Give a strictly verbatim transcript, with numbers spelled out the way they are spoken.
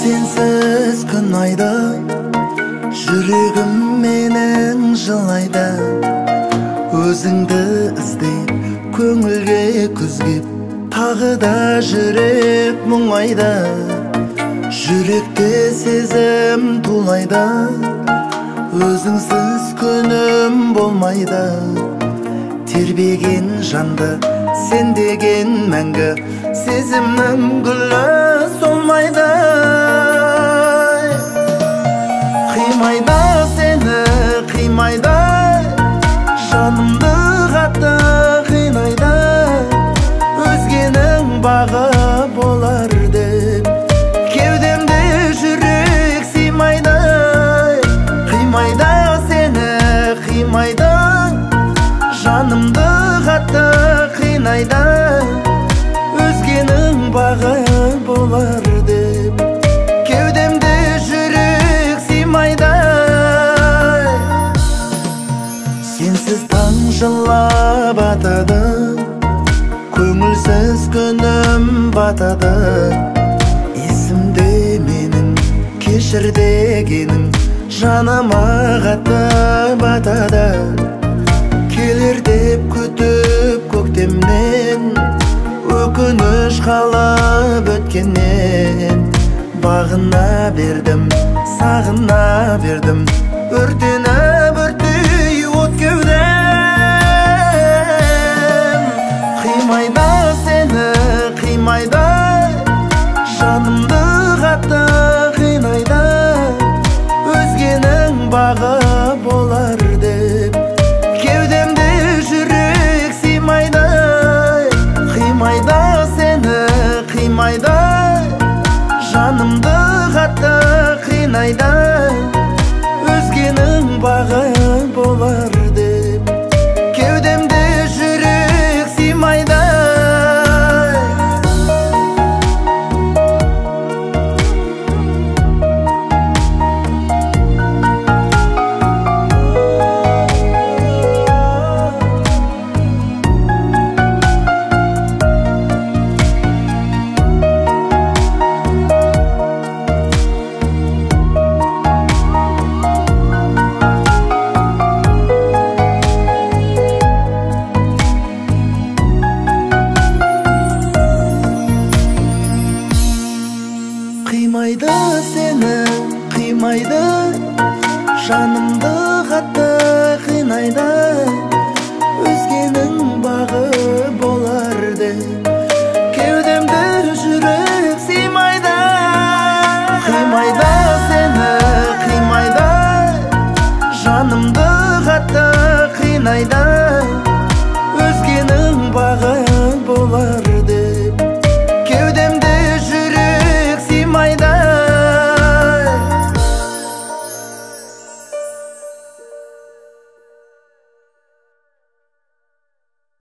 Sensiz күн ayda жүрегім менің жылайды. Өзіңді іздеп көңілге күзгеп тағы да жүрек мұңайды. Жүректе сезім тулайды, өзіңсіз күнім болмайды. Тербеген жанды сен деген мәңгі, сезімнің гүлі солмайды. Қимайды сені, қимайды, жанымды қатты қинайды. Өзгенің бағы болар деп кеудемде жүрек сыймайды. Қимайды сені, қимайды, жанымды қатты қинайды. Өзгенің бағы болар деп кеудемде жүрек сыймайды. Сенсіз таң жылап атады, көңілсіз күнім батады. Есімде менің кешір дегенің, жаныма қатты батады. Келер деп күтіп көктемнен, өкініш қалып өткеннен. Бағына бердім, сағына бердім, өртеніп өртей от кеудем. Қимайды сені, қимайды, жанымды қатты қинайды. Өзгенің бағы болар деп кеудемде жүрек сыймайды. Қимайды сені, қимайды, жанымды қатты қинайды. Өзгенің бағы болар деп кеудемде жүрек сыймайды. Қимайды сені, қимайды, жанымды қатты қинайды. Өзгенің бағы болар деп кеудемде жүрек сыймайды. Қимайды сені, қимайды, жанымды қатты қинайды.